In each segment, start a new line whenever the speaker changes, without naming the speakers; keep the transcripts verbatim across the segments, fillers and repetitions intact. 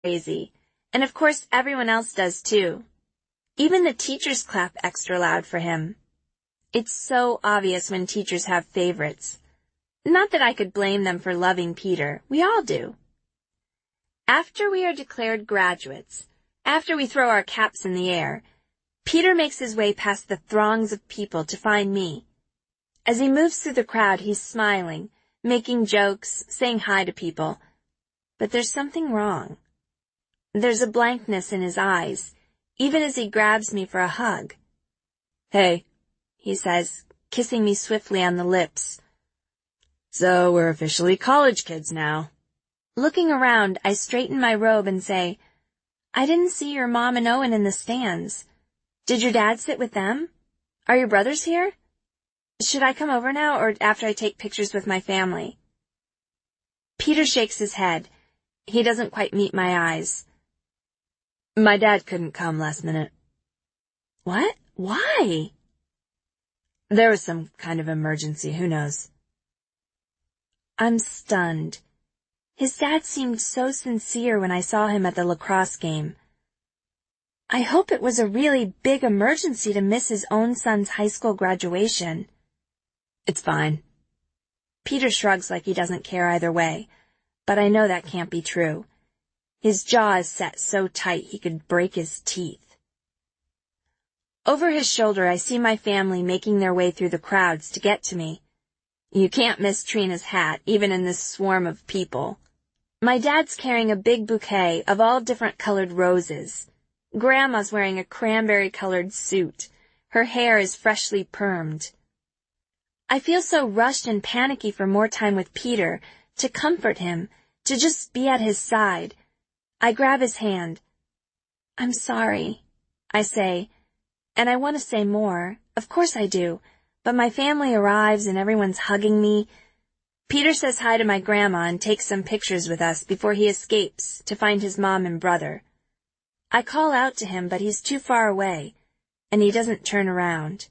crazy. And of course everyone else does too. Even the teachers clap extra loud for him. It's so obvious when teachers have favorites. Not that I could blame them for loving Peter. We all do. After we are declared graduates, after we throw our caps in the air, Peter makes his way past the throngs of people to find me. As he moves through the crowd, he's smiling, making jokes, saying hi to people. But there's something wrong. There's a blankness in his eyes, even as he grabs me for a hug. "Hey," he says, kissing me swiftly on the lips. "So we're officially college kids now." Looking around, I straighten my robe and say, "I didn't see your mom and Owen in the stands. Did your dad sit with them? Are your brothers here? Should I come over now or after I take pictures with my family?" Peter shakes his head. He doesn't quite meet my eyes. "My dad couldn't come last minute." "What? Why?" "There was some kind of emergency, who knows." I'm stunned. His dad seemed so sincere when I saw him at the lacrosse game. I hope it was a really big emergency to miss his own son's high school graduation. "It's fine." Peter shrugs like he doesn't care either way, but I know that can't be true. His jaw is set so tight he could break his teeth. Over his shoulder, I see my family making their way through the crowds to get to me. You can't miss Trina's hat, even in this swarm of people. My dad's carrying a big bouquet of all different colored roses. Grandma's wearing a cranberry-colored suit. Her hair is freshly permed. I feel so rushed and panicky for more time with Peter, to comfort him, to just be at his side. I grab his hand. "I'm sorry," I say, and I want to say more. Of course I do, but my family arrives and everyone's hugging me. Peter says hi to my grandma and takes some pictures with us before he escapes to find his mom and brother. I call out to him, but he's too far away, and he doesn't turn around.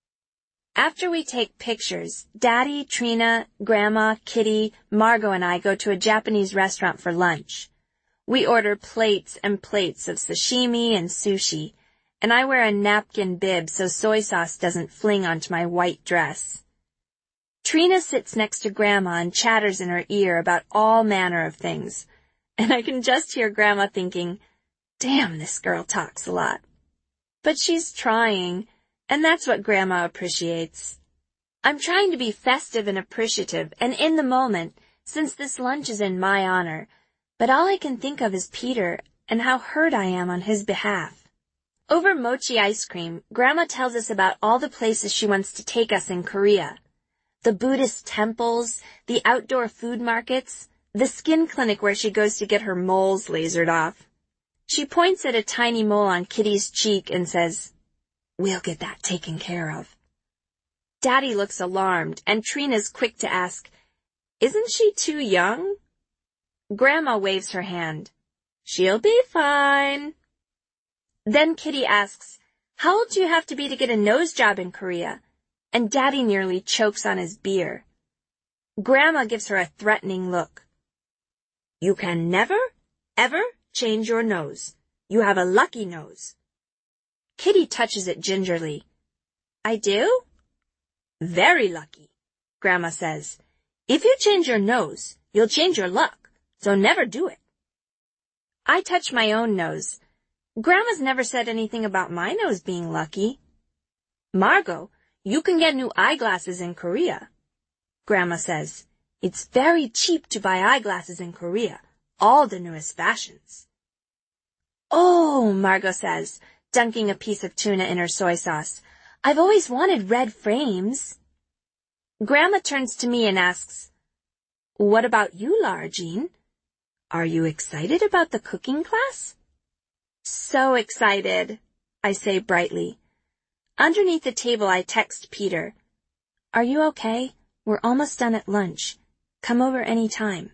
After we take pictures, Daddy, Trina, Grandma, Kitty, Margot, and I go to a Japanese restaurant for lunch. We order plates and plates of sashimi and sushi, and I wear a napkin bib so soy sauce doesn't fling onto my white dress. Trina sits next to Grandma and chatters in her ear about all manner of things, and I can just hear Grandma thinking, "Damn, this girl talks a lot." But she's trying, and that's what Grandma appreciates. I'm trying to be festive and appreciative and in the moment, since this lunch is in my honor, but all I can think of is Peter and how hurt I am on his behalf. Over mochi ice cream, Grandma tells us about all the places she wants to take us in Korea. The Buddhist temples, the outdoor food markets, the skin clinic where she goes to get her moles lasered off. She points at a tiny mole on Kitty's cheek and says, "We'll get that taken care of." Daddy looks alarmed, and Trina's quick to ask, "Isn't she too young?" Grandma waves her hand. "She'll be fine." Then Kitty asks, "How old do you have to be to get a nose job in Korea?" And Daddy nearly chokes on his beer. Grandma gives her a threatening look. "You can never, ever change your nose. You have a lucky nose." Kitty touches it gingerly. "I do?" "Very lucky," Grandma says. "If you change your nose, you'll change your luck. So never do it." I touch my own nose. Grandma's never said anything about my nose being lucky. "Margot, you can get new eyeglasses in Korea." Grandma says, "It's very cheap to buy eyeglasses in Korea. All the newest fashions." "Oh," Margot says, dunking a piece of tuna in her soy sauce. "I've always wanted red frames." Grandma turns to me and asks, "What about you, Lara Jean? Are you excited about the cooking class?" "So excited," I say brightly. Underneath the table, I text Peter, "Are you okay? We're almost done at lunch. Come over any time."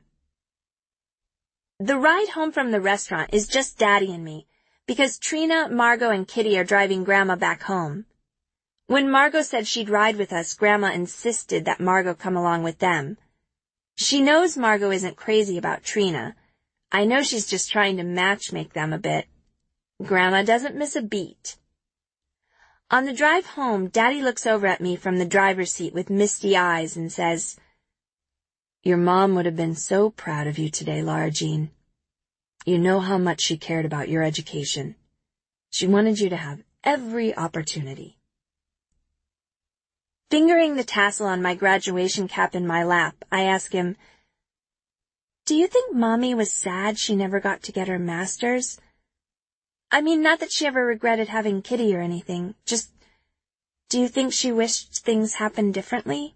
The ride home from the restaurant is just Daddy and me, because Trina, Margot, and Kitty are driving Grandma back home. When Margot said she'd ride with us, Grandma insisted that Margot come along with them. She knows Margot isn't crazy about Trina. I know she's just trying to matchmake them a bit. Grandma doesn't miss a beat. On the drive home, Daddy looks over at me from the driver's seat with misty eyes and says, "Your mom would have been so proud of you today, Lara Jean. You know how much she cared about your education. She wanted you to have every opportunity." Fingering the tassel on my graduation cap in my lap, I ask him, "Do you think Mommy was sad she never got to get her master's? I mean, not that she ever regretted having Kitty or anything, just, do you think she wished things happened differently?"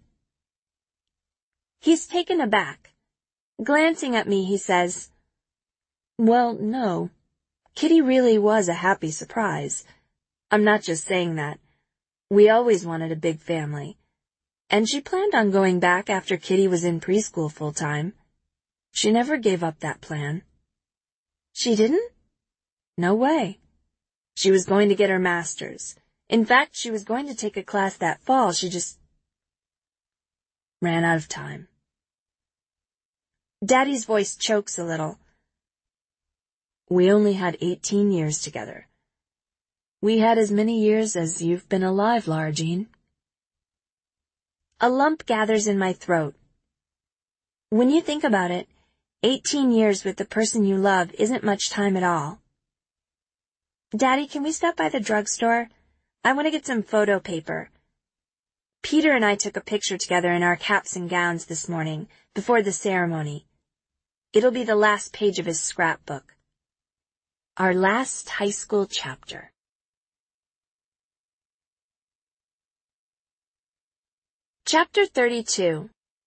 He's taken aback. Glancing at me, he says, "Well, no. Kitty really was a happy surprise. I'm not just saying that. We always wanted a big family. And she planned on going back after Kitty was in preschool full-time. She never gave up that plan." "She didn't?" "No way. She was going to get her master's. In fact, she was going to take a class that fall. She just ran out of time." Daddy's voice chokes a little. "We only had eighteen years together. We had as many years as you've been alive, Lara Jean." A lump gathers in my throat. When you think about it, eighteen years with the person you love isn't much time at all. "Daddy, can we stop by the drugstore? I want to get some photo paper. Peter and I took a picture together in our caps and gowns this morning, before the ceremony. It'll be the last page of his scrapbook. Our last high school chapter." Chapter thirty-two.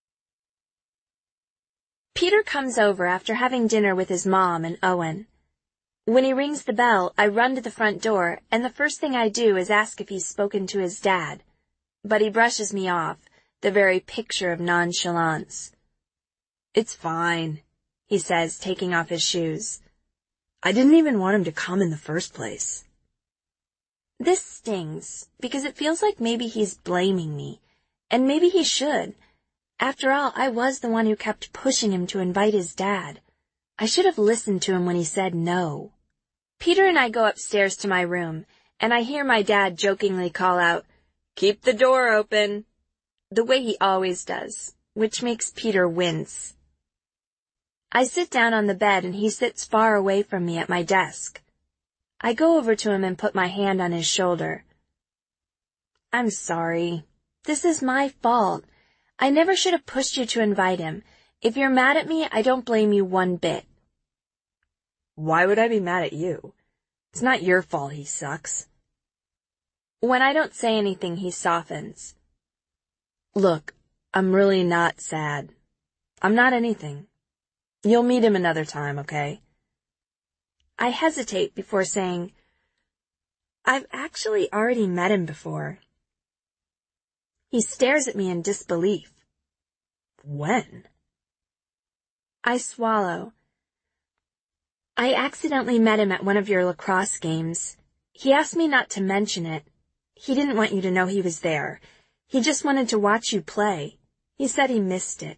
Peter comes over after having dinner with his mom and Owen. When he rings the bell, I run to the front door, and the first thing I do is ask if he's spoken to his dad. But he brushes me off, the very picture of nonchalance. "It's fine," he says, taking off his shoes. "I didn't even want him to come in the first place." This stings, because it feels like maybe he's blaming me, and maybe he should. After all, I was the one who kept pushing him to invite his dad. I should have listened to him when he said no. Peter and I go upstairs to my room, and I hear my dad jokingly call out, "Keep the door open," the way he always does, which makes Peter wince. I sit down on the bed, and he sits far away from me at my desk. I go over to him and put my hand on his shoulder. "I'm sorry. This is my fault. I never should have pushed you to invite him. If you're mad at me, I don't blame you one bit." "Why would I be mad at you? It's not your fault he sucks." When I don't say anything, he softens. "Look, I'm really not sad. I'm not anything. You'll meet him another time, okay?" I hesitate before saying, "I've actually already met him before." He stares at me in disbelief. "When?" I swallow. "I accidentally met him at one of your lacrosse games. He asked me not to mention it. He didn't want you to know he was there. He just wanted to watch you play. He said he missed it."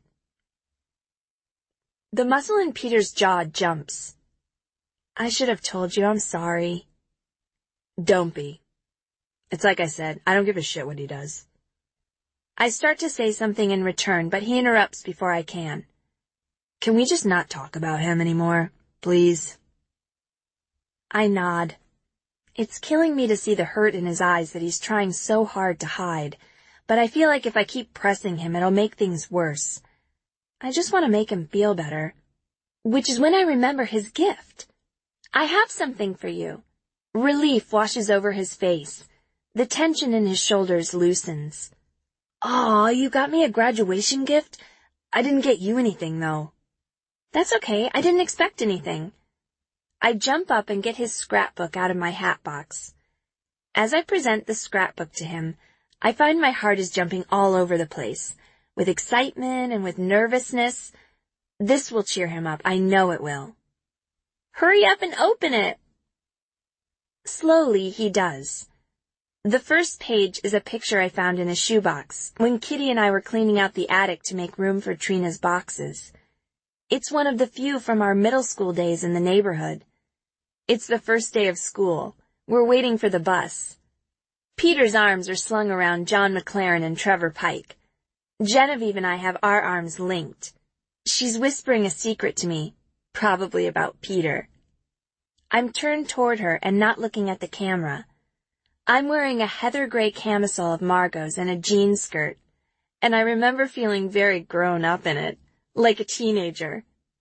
The muscle in Peter's jaw jumps. "I should have told you. I'm sorry." "Don't be. It's like I said, I don't give a shit what he does." I start to say something in return, but he interrupts before I can. "Can we just not talk about him anymore, please?" I nod. It's killing me to see the hurt in his eyes that he's trying so hard to hide, but I feel like if I keep pressing him, it'll make things worse. I just want to make him feel better. Which is when I remember his gift. "I have something for you." Relief washes over his face. The tension in his shoulders loosens. "Aw, you got me a graduation gift? I didn't get you anything, though." "That's okay. I didn't expect anything." I jump up and get his scrapbook out of my hat box. As I present the scrapbook to him, I find my heart is jumping all over the place, with excitement and with nervousness. This will cheer him up. I know it will. "Hurry up and open it." Slowly, he does. The first page is a picture I found in a shoebox when Kitty and I were cleaning out the attic to make room for Trina's boxes. It's one of the few from our middle school days in the neighborhood. It's the first day of school. We're waiting for the bus. Peter's arms are slung around John McLaren and Trevor Pike. Genevieve and I have our arms linked. She's whispering a secret to me, probably about Peter. I'm turned toward her and not looking at the camera. I'm wearing a heather gray camisole of Margot's and a jean skirt, and I remember feeling very grown up in it, like a teenager.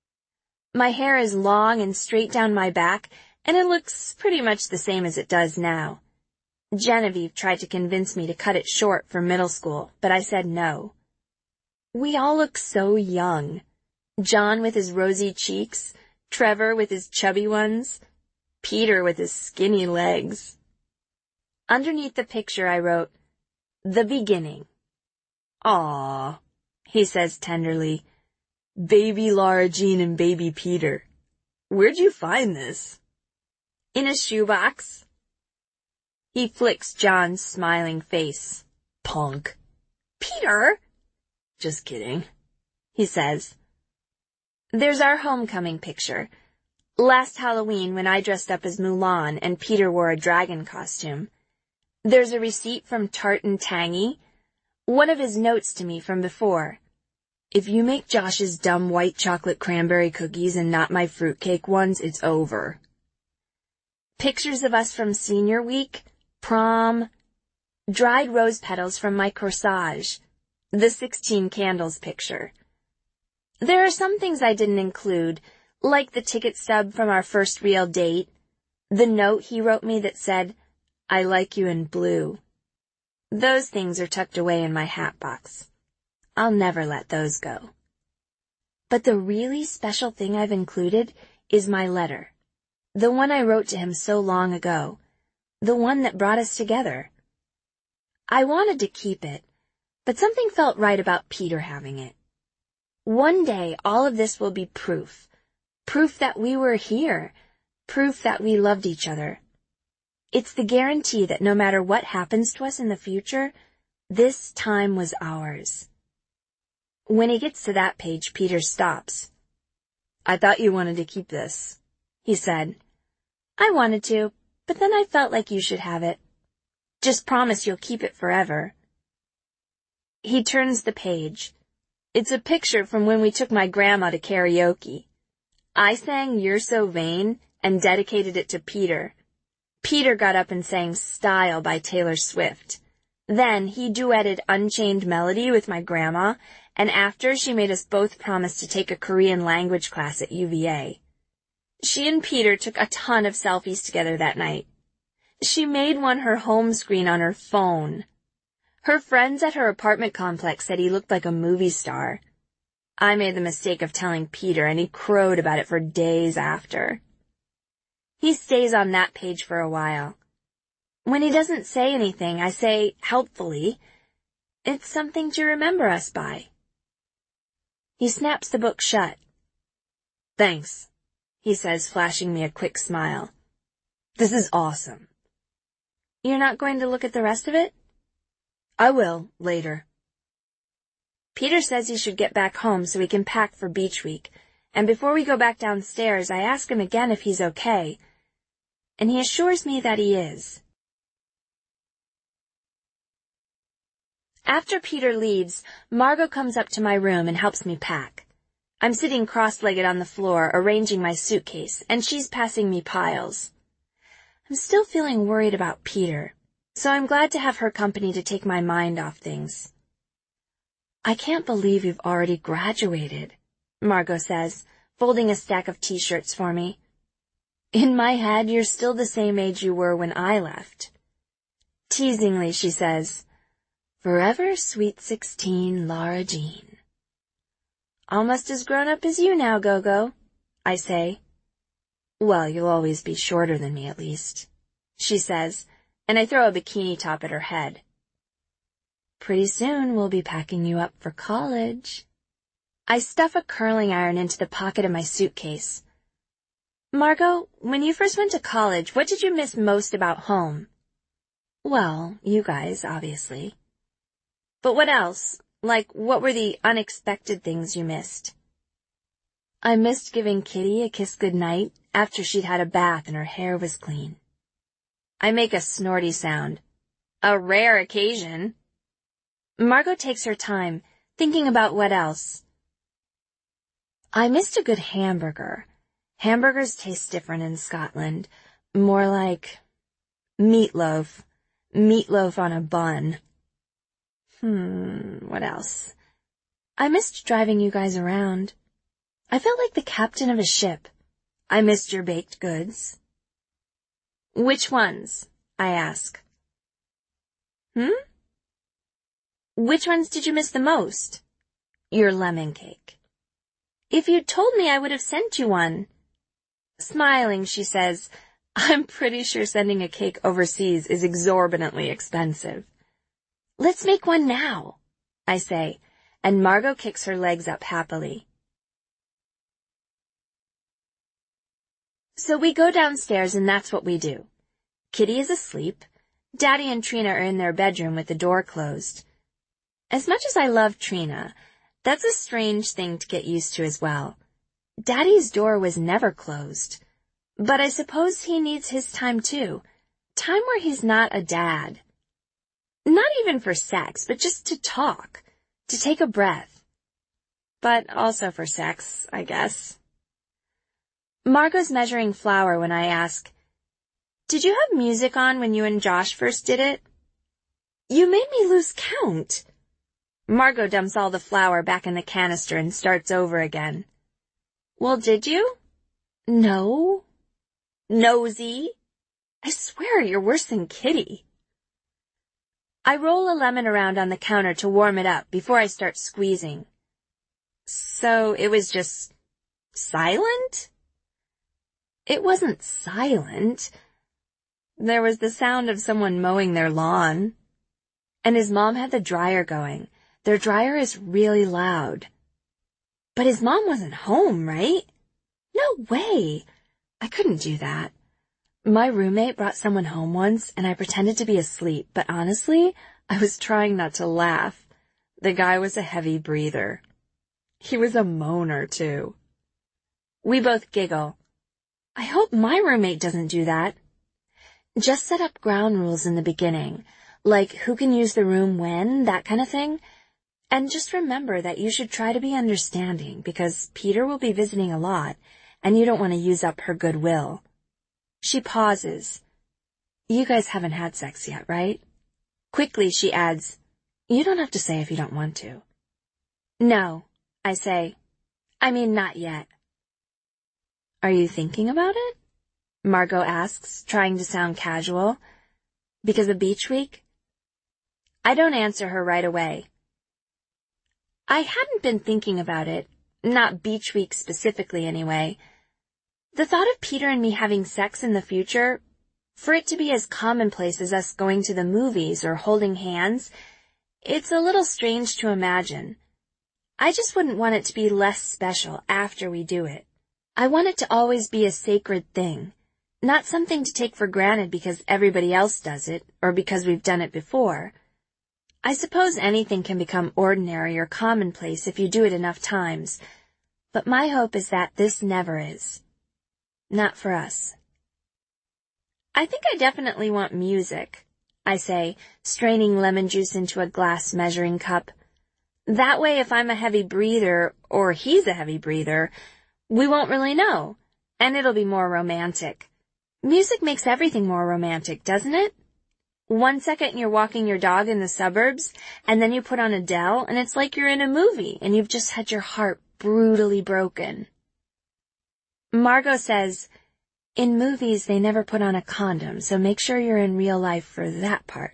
My hair is long and straight down my back, and it looks pretty much the same as it does now. Genevieve tried to convince me to cut it short for middle school, but I said no. We all look so young. John with his rosy cheeks, Trevor with his chubby ones, Peter with his skinny legs. Underneath the picture I wrote, "The beginning." "Aw," he says tenderly, "Baby Lara Jean and baby Peter. Where'd you find this?" "In a shoebox." He flicks John's smiling face. "Punk." "Peter!" "Just kidding," he says. There's our homecoming picture. Last Halloween when I dressed up as Mulan and Peter wore a dragon costume. There's a receipt from Tart and Tangy. One of his notes to me from before. "If you make Josh's dumb white chocolate cranberry cookies and not my fruitcake ones, it's over." Pictures of us from senior week, prom, dried rose petals from my corsage, the sixteen candles picture. There are some things I didn't include, like the ticket stub from our first real date, the note he wrote me that said, "I like you in blue." Those things are tucked away in my hat box. I'll never let those go. But the really special thing I've included is my letter. The one I wrote to him so long ago. The one that brought us together. I wanted to keep it, but something felt right about Peter having it. One day all of this will be proof. Proof that we were here. Proof that we loved each other. It's the guarantee that no matter what happens to us in the future, this time was ours. When he gets to that page, Peter stops. "I thought you wanted to keep this," he said. "I wanted to, but then I felt like you should have it. Just promise you'll keep it forever." He turns the page. It's a picture from when we took my grandma to karaoke. I sang "You're So Vain" and dedicated it to Peter. Peter got up and sang "Style" by Taylor Swift. Then he duetted "Unchained Melody" with my grandma, and after she made us both promise to take a Korean language class at U V A. She and Peter took a ton of selfies together that night. She made one her home screen on her phone. Her friends at her apartment complex said he looked like a movie star. I made the mistake of telling Peter, and he crowed about it for days after. He stays on that page for a while. When he doesn't say anything, I say, helpfully, "It's something to remember us by." He snaps the book shut. "Thanks," he says, flashing me a quick smile. "This is awesome." "You're not going to look at the rest of it?" "I will, later." Peter says he should get back home so he can pack for beach week, and before we go back downstairs, I ask him again if he's okay, and he assures me that he is. After Peter leaves, Margot comes up to my room and helps me pack. I'm sitting cross-legged on the floor, arranging my suitcase, and she's passing me piles. I'm still feeling worried about Peter, so I'm glad to have her company to take my mind off things. "I can't believe you've already graduated," Margot says, folding a stack of t-shirts for me. "In my head, you're still the same age you were when I left." Teasingly, she says, "Forever sweet sixteen, Lara Jean." "Almost as grown up as you now, Gogo," I say. "Well, you'll always be shorter than me at least," she says, and I throw a bikini top at her head. "Pretty soon we'll be packing you up for college." I stuff a curling iron into the pocket of my suitcase. "Margot, when you first went to college, what did you miss most about home?" "Well, you guys, obviously." "But what else? Like, what were the unexpected things you missed?" I missed giving Kitty a kiss goodnight after she'd had a bath and her hair was clean. I make a snorty sound. A rare occasion. Margot takes her time, thinking about what else. I missed a good hamburger. Hamburgers taste different in Scotland. More like meatloaf. Meatloaf on a bun. Hmm, what else? I missed driving you guys around. I felt like the captain of a ship. I missed your baked goods. Which ones? I ask. Hmm? Which ones did you miss the most? Your lemon cake. If you'd told me, I would have sent you one. Smiling, she says, I'm pretty sure sending a cake overseas is exorbitantly expensive. Let's make one now, I say, and Margot kicks her legs up happily. So we go downstairs and that's what we do. Kitty is asleep. Daddy and Trina are in their bedroom with the door closed. As much as I love Trina, that's a strange thing to get used to as well. Daddy's door was never closed. But I suppose he needs his time too. Time where he's not a dad. Not even for sex, but just to talk. To take a breath. But also for sex, I guess. Margot's measuring flour when I ask, Did you have music on when you and Josh first did it? You made me lose count. Margot dumps all the flour back in the canister and starts over again. Well, did you? No. Nosy. I swear you're worse than Kitty. I roll a lemon around on the counter to warm it up before I start squeezing. So it was just silent? It wasn't silent. There was the sound of someone mowing their lawn. And his mom had the dryer going. Their dryer is really loud. But his mom wasn't home, right? No way. I couldn't do that. My roommate brought someone home once, and I pretended to be asleep, but honestly, I was trying not to laugh. The guy was a heavy breather. He was a moaner, too. We both giggle. I hope my roommate doesn't do that. Just set up ground rules in the beginning, like who can use the room when, that kind of thing. And just remember that you should try to be understanding, because Peter will be visiting a lot, and you don't want to use up her goodwill. She pauses. You guys haven't had sex yet, right? Quickly, she adds, You don't have to say if you don't want to. No, I say. I mean, not yet. Are you thinking about it? Margot asks, trying to sound casual. Because of Beach Week? I don't answer her right away. I hadn't been thinking about it, not Beach Week specifically anyway. The thought of Peter and me having sex in the future, for it to be as commonplace as us going to the movies or holding hands, it's a little strange to imagine. I just wouldn't want it to be less special after we do it. I want it to always be a sacred thing, not something to take for granted because everybody else does it or because we've done it before. I suppose anything can become ordinary or commonplace if you do it enough times, but my hope is that this never is. Not for us. I think I definitely want music, I say, straining lemon juice into a glass measuring cup. That way, if I'm a heavy breather, or he's a heavy breather, we won't really know, and it'll be more romantic. Music makes everything more romantic, doesn't it? One second you're walking your dog in the suburbs, and then you put on Adele, and it's like you're in a movie, and you've just had your heart brutally broken. Margot says, in movies they never put on a condom, so make sure you're in real life for that part.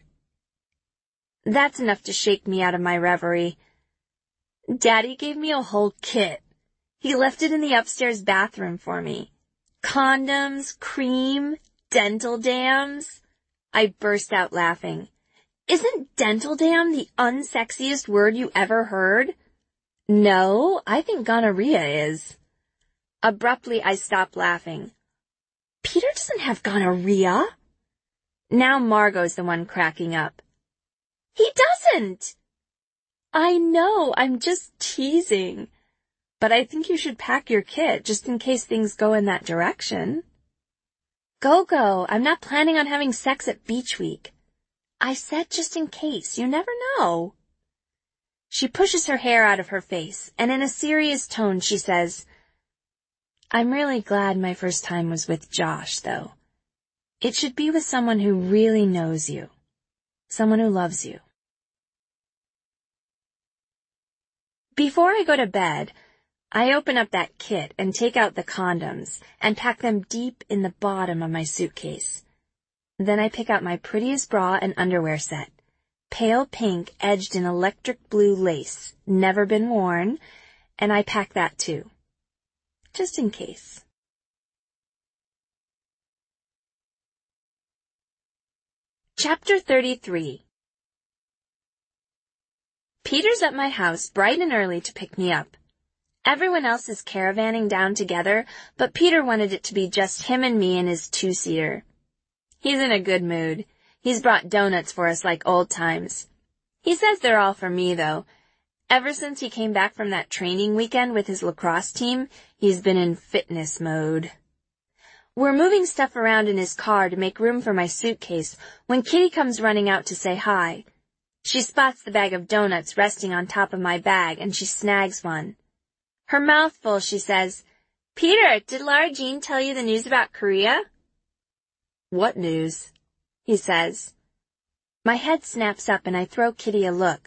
That's enough to shake me out of my reverie. Daddy gave me a whole kit. He left it in the upstairs bathroom for me. Condoms, cream, dental dams. I burst out laughing. Isn't dental dam the unsexiest word you ever heard? No, I think gonorrhea is. Abruptly, I stop laughing. Peter doesn't have gonorrhea. Now Margot's the one cracking up. He doesn't! I know, I'm just teasing. but I think you should pack your kit just in case things go in that direction. Go-Go, I'm not planning on having sex at Beach Week. I said just in case. You never know. She pushes her hair out of her face, and in a serious tone she says, I'm really glad my first time was with Josh, though. It should be with someone who really knows you. Someone who loves you. Before I go to bed, I open up that kit and take out the condoms and pack them deep in the bottom of my suitcase. Then I pick out my prettiest bra and underwear set, pale pink edged in electric blue lace, never been worn, and I pack that too, just in case. Chapter thirty-three. Peter's at my house bright and early to pick me up. Everyone else is caravanning down together, but Peter wanted it to be just him and me in his two-seater. He's in a good mood. He's brought donuts for us like old times. He says they're all for me, though. Ever since he came back from that training weekend with his lacrosse team, he's been in fitness mode. We're moving stuff around in his car to make room for my suitcase when Kitty comes running out to say hi. She spots the bag of donuts resting on top of my bag, and she snags one. Her mouth full, she says, Peter, did Lara Jean tell you the news about Korea? What news? He says. My head snaps up and I throw Kitty a look.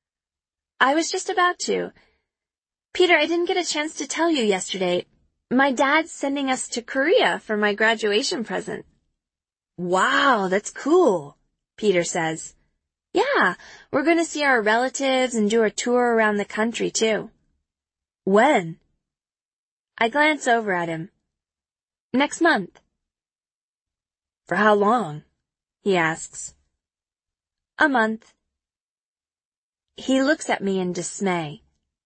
I was just about to. Peter, I didn't get a chance to tell you yesterday. My dad's sending us to Korea for my graduation present. Wow, that's cool, Peter says. Yeah, we're going to see our relatives and do a tour around the country, too. When? I glance over at him. Next month. For how long? He asks. A month. He looks at me in dismay.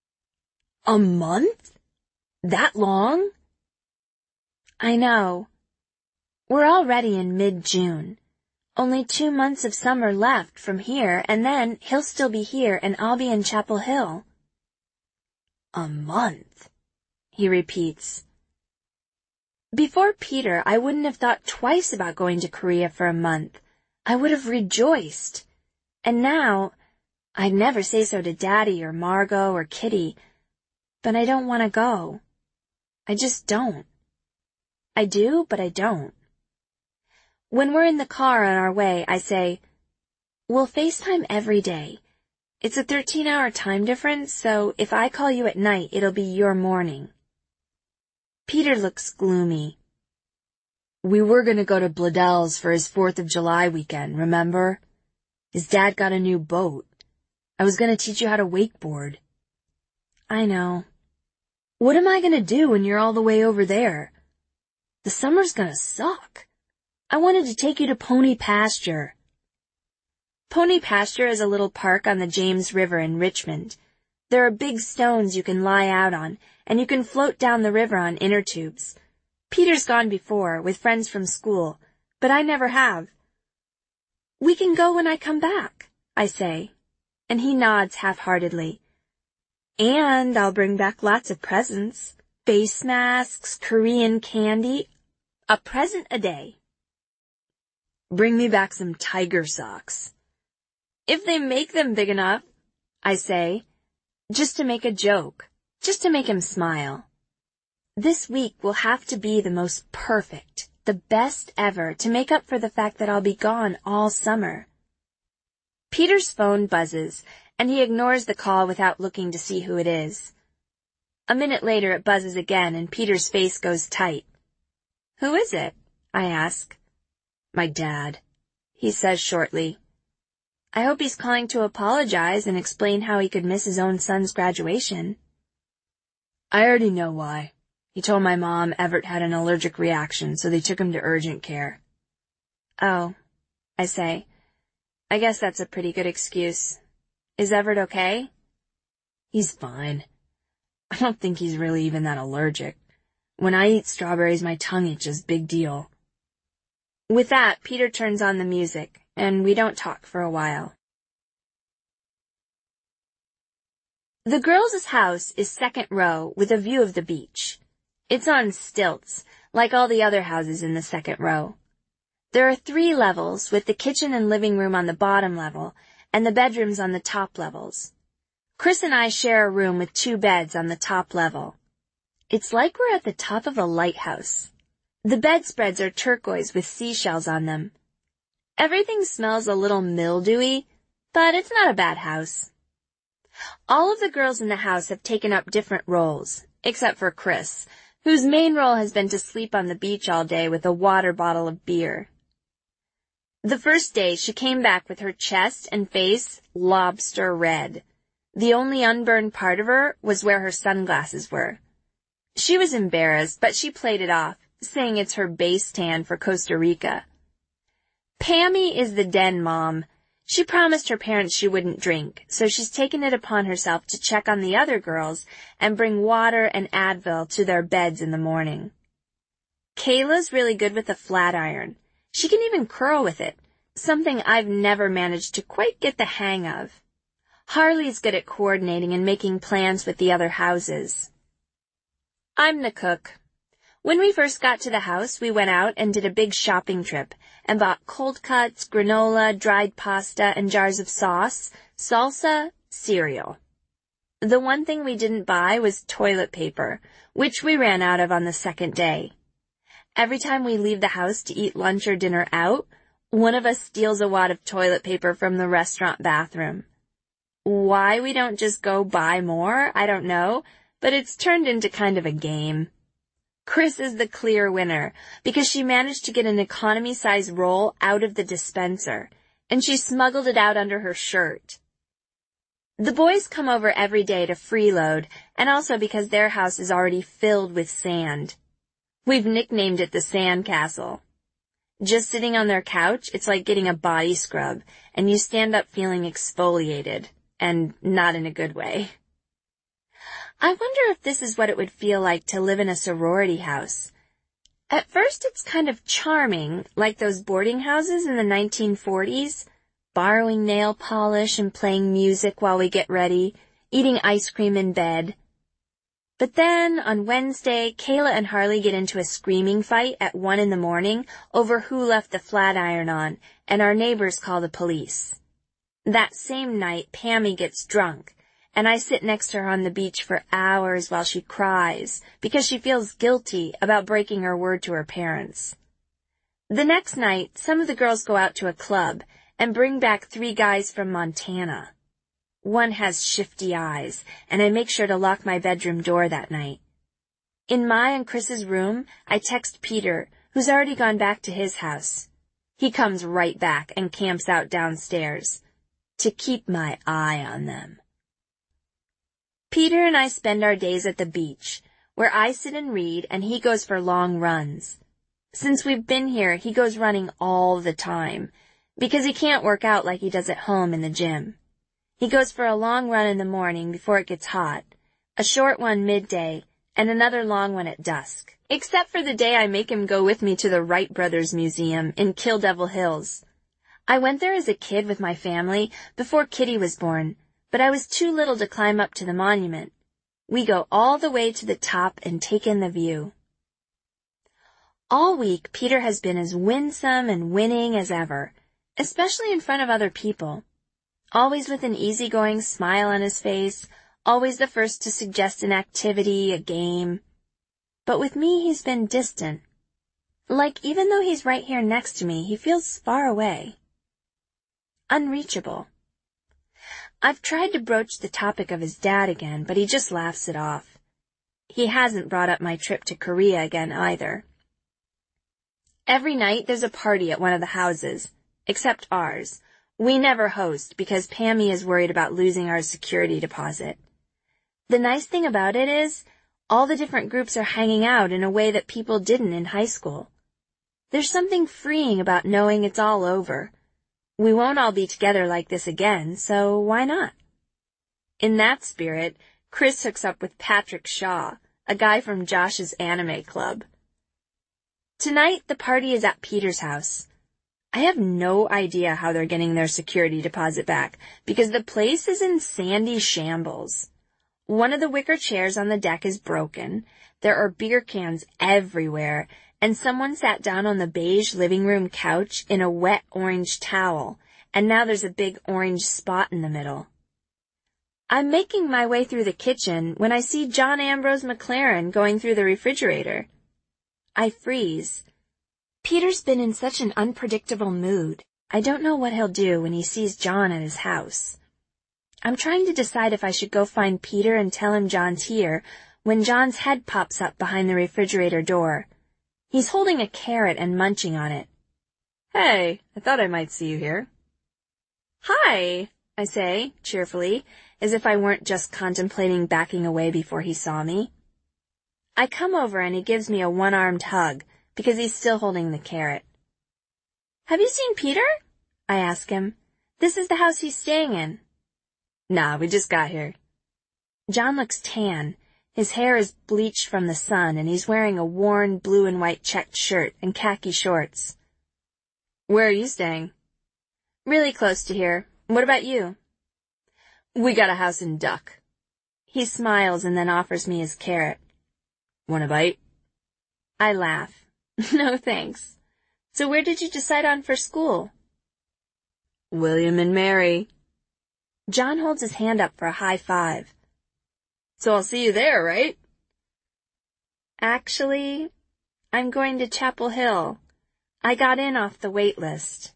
A month? That long? I know. We're already in mid-June. Only two months of summer left from here, and then he'll still be here and I'll be in Chapel Hill. A month, he repeats. Before Peter, I wouldn't have thought twice about going to Korea for a month. I would have rejoiced. And now, I'd never say so to Daddy or Margot or Kitty, but I don't want to go. I just don't. I do, but I don't. When we're in the car on our way, I say, we'll FaceTime every day. It's a thirteen-hour time difference, so if I call you at night, it'll be your morning. Peter looks gloomy. We were going to go to Bladell's for his fourth of July weekend, remember? His dad got a new boat. I was going to teach you how to wakeboard. I know. What am I going to do when you're all the way over there? The summer's going to suck. I wanted to take you to Pony Pasture. Pony Pasture is a little park on the James River in Richmond. There are big stones you can lie out on, and you can float down the river on inner tubes. Peter's gone before, with friends from school, but I never have. We can go when I come back, I say, and he nods half-heartedly. And I'll bring back lots of presents. Face masks, Korean candy, a present a day. Bring me back some tiger socks. If they make them big enough, I say, just to make a joke, just to make him smile. This week will have to be the most perfect, the best ever, to make up for the fact that I'll be gone all summer. Peter's phone buzzes, and he ignores the call without looking to see who it is. A minute later it buzzes again, and Peter's face goes tight. Who is it? I ask. My dad, he says shortly. I hope he's calling to apologize and explain how he could miss his own son's graduation. I already know why. He told my mom Everett had an allergic reaction, so they took him to urgent care. Oh, I say. I guess that's a pretty good excuse. Is Everett okay? He's fine. I don't think he's really even that allergic. When I eat strawberries, my tongue itches, big deal. With that, Peter turns on the music, and we don't talk for a while. The girls' house is second row with a view of the beach. It's on stilts, like all the other houses in the second row. There are three levels, with the kitchen and living room on the bottom level, and the bedrooms on the top levels. Chris and I share a room with two beds on the top level. It's like we're at the top of a lighthouse. The bedspreads are turquoise with seashells on them. Everything smells a little mildewy, but it's not a bad house. All of the girls in the house have taken up different roles, except for Chris, whose main role has been to sleep on the beach all day with a water bottle of beer. The first day, she came back with her chest and face lobster red. The only unburned part of her was where her sunglasses were. She was embarrassed, but she played it off, saying it's her base tan for Costa Rica. Pammy is the den mom. She promised her parents she wouldn't drink, so she's taken it upon herself to check on the other girls and bring water and Advil to their beds in the morning. Kayla's really good with a flat iron. She can even curl with it, something I've never managed to quite get the hang of. Harley's good at coordinating and making plans with the other houses. I'm the cook. When we first got to the house, we went out and did a big shopping trip and bought cold cuts, granola, dried pasta, and jars of sauce, salsa, cereal. The one thing we didn't buy was toilet paper, which we ran out of on the second day. Every time we leave the house to eat lunch or dinner out, one of us steals a wad of toilet paper from the restaurant bathroom. Why we don't just go buy more, I don't know, but it's turned into kind of a game. Chris is the clear winner because she managed to get an economy-size roll out of the dispenser, and she smuggled it out under her shirt. The boys come over every day to freeload, and also because their house is already filled with sand. We've nicknamed it the Sand Castle. Just sitting on their couch, it's like getting a body scrub, and you stand up feeling exfoliated, and not in a good way. I wonder if this is what it would feel like to live in a sorority house. At first it's kind of charming, like those boarding houses in the nineteen forties, borrowing nail polish and playing music while we get ready, eating ice cream in bed. But then, on Wednesday, Kayla and Harley get into a screaming fight at one in the morning over who left the flat iron on, and our neighbors call the police. That same night, Pammy gets drunk, and I sit next to her on the beach for hours while she cries because she feels guilty about breaking her word to her parents. The next night, some of the girls go out to a club and bring back three guys from Montana. One has shifty eyes, and I make sure to lock my bedroom door that night. In my and Chris's room, I text Peter, who's already gone back to his house. He comes right back and camps out downstairs to keep my eye on them. Peter and I spend our days at the beach, where I sit and read and he goes for long runs. Since we've been here, he goes running all the time, because he can't work out like he does at home in the gym. He goes for a long run in the morning before it gets hot, a short one midday, and another long one at dusk, except for the day I make him go with me to the Wright Brothers Museum in Kill Devil Hills. I went there as a kid with my family before Kitty was born, but I was too little to climb up to the monument. We go all the way to the top and take in the view. All week, Peter has been as winsome and winning as ever, especially in front of other people. Always with an easygoing smile on his face, always the first to suggest an activity, a game. But with me, he's been distant. Like, even though he's right here next to me, he feels far away. Unreachable. I've tried to broach the topic of his dad again, but he just laughs it off. He hasn't brought up my trip to Korea again either. Every night there's a party at one of the houses, except ours. We never host because Pammy is worried about losing our security deposit. The nice thing about it is, all the different groups are hanging out in a way that people didn't in high school. There's something freeing about knowing it's all over. We won't all be together like this again, so why not? In that spirit, Chris hooks up with Patrick Shaw, a guy from Josh's anime club. Tonight, the party is at Peter's house. I have no idea how they're getting their security deposit back, because the place is in sandy shambles. One of the wicker chairs on the deck is broken. There are beer cans everywhere, and someone sat down on the beige living room couch in a wet orange towel, and now there's a big orange spot in the middle. I'm making my way through the kitchen when I see John Ambrose McLaren going through the refrigerator. I freeze. Peter's been in such an unpredictable mood. I don't know what he'll do when he sees John at his house. I'm trying to decide if I should go find Peter and tell him John's here when John's head pops up behind the refrigerator door. He's holding a carrot and munching on it.
Hey, I thought I might see you here.
Hi, I say, cheerfully, as if I weren't just contemplating backing away before he saw me. I come over and he gives me a one-armed hug because he's still holding the carrot. Have you seen Peter? I ask him. This is the house he's staying in.
Nah, we just got here.
John looks tan. His hair is bleached from the sun and he's wearing a worn blue and white checked shirt and khaki shorts.
Where are you staying?
Really close to here. What about you?
We got a house in Duck.
He smiles and then offers me his carrot.
Want a bite?
I laugh. No, thanks. So where did you decide on for school?
William and Mary.
John holds his hand up for a high five.
So I'll see you there, right?
Actually, I'm going to Chapel Hill. I got in off the wait list.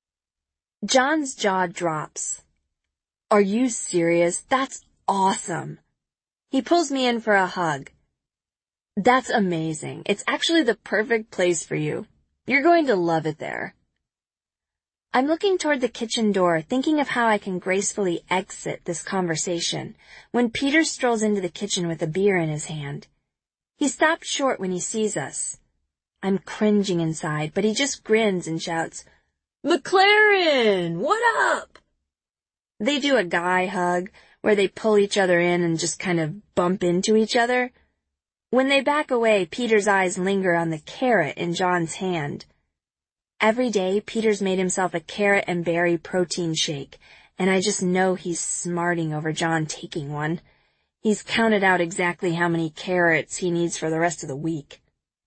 John's jaw drops.
Are you serious? That's awesome.
He pulls me in for a hug.
That's amazing. It's actually the perfect place for you. You're going to love it there.
I'm looking toward the kitchen door, thinking of how I can gracefully exit this conversation, when Peter strolls into the kitchen with a beer in his hand. He stops short when he sees us. I'm cringing inside, but he just grins and shouts,
McLaren, what up?
They do a guy hug, where they pull each other in and just kind of bump into each other. When they back away, Peter's eyes linger on the carrot in John's hand. Every day, Peter's made himself a carrot and berry protein shake, and I just know he's smarting over John taking one. He's counted out exactly how many carrots he needs for the rest of the week.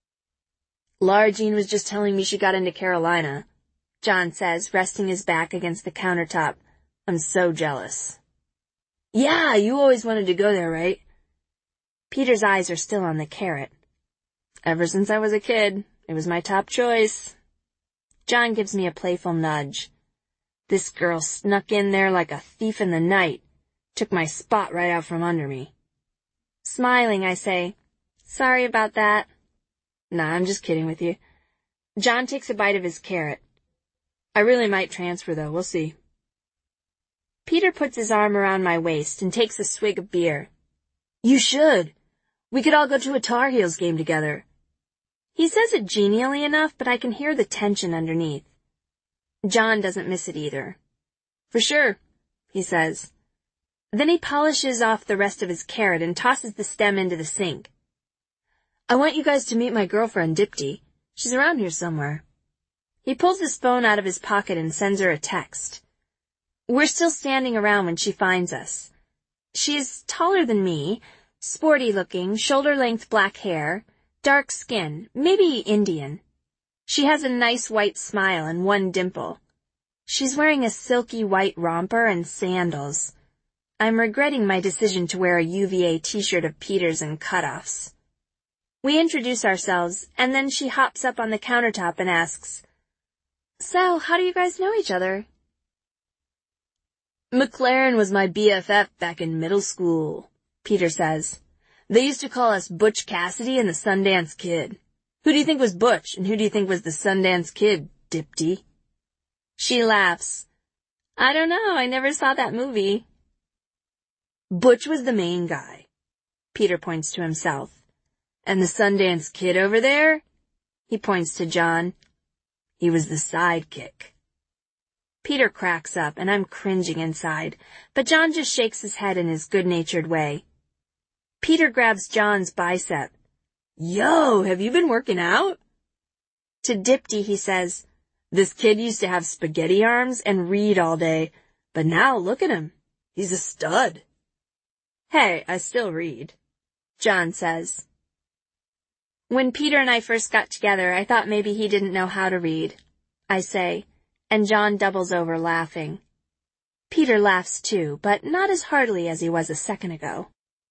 Lara Jean was just telling me she got into Carolina,
John says, resting his back against the countertop.
I'm so jealous. Yeah, you always wanted to go there, right?
Peter's eyes are still on the carrot.
Ever since I was a kid, it was my top choice.
John gives me a playful nudge. This girl snuck in there like a thief in the night, took my spot right out from under me. Smiling, I say, sorry about that.
Nah, I'm just kidding with you.
John takes a bite of his carrot.
I really might transfer, though. We'll see.
Peter puts his arm around my waist and takes a swig of beer.
You should. We could all go to a Tar Heels game together.
He says it genially enough, but I can hear the tension underneath. John doesn't miss it either.
For sure, he says.
Then he polishes off the rest of his carrot and tosses the stem into the sink.
I want you guys to meet my girlfriend, Dipti. She's around here somewhere.
He pulls his phone out of his pocket and sends her a text. We're still standing around when she finds us. She is taller than me, sporty-looking, shoulder-length black hair, dark skin, maybe Indian. She has a nice white smile and one dimple. She's wearing a silky white romper and sandals. I'm regretting my decision to wear a U V A t-shirt of Peter's and cutoffs. We introduce ourselves, and then she hops up on the countertop and asks, So, how do you guys know each other?
McLaren was my B F F back in middle school, Peter says. They used to call us Butch Cassidy and the Sundance Kid. Who do you think was Butch, and who do you think was the Sundance Kid, Dipti?
She laughs. I don't know, I never saw that movie.
Butch was the main guy.
Peter points to himself.
And the Sundance Kid over there? He points to John. He was the sidekick.
Peter cracks up, and I'm cringing inside, but John just shakes his head in his good-natured way. Peter grabs John's bicep.
Yo, have you been working out?
To Dipti, he says,
This kid used to have spaghetti arms and read all day, but now look at him. He's a stud. Hey, I still read, John says. When Peter and I first got together, I thought maybe he didn't know how to read, I say, and John doubles over laughing. Peter laughs too, but not as heartily as he was a second ago.